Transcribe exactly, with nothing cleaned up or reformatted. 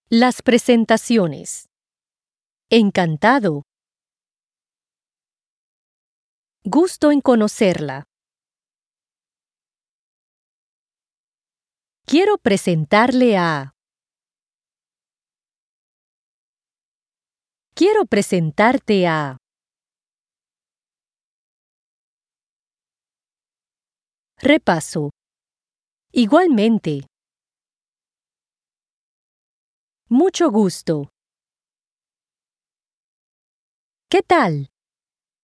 Las presentaciones. Encantado. Gusto en conocerla. Quiero presentarle a... Quiero presentarte a... Repaso. Igualmente. Mucho gusto. ¿Qué tal?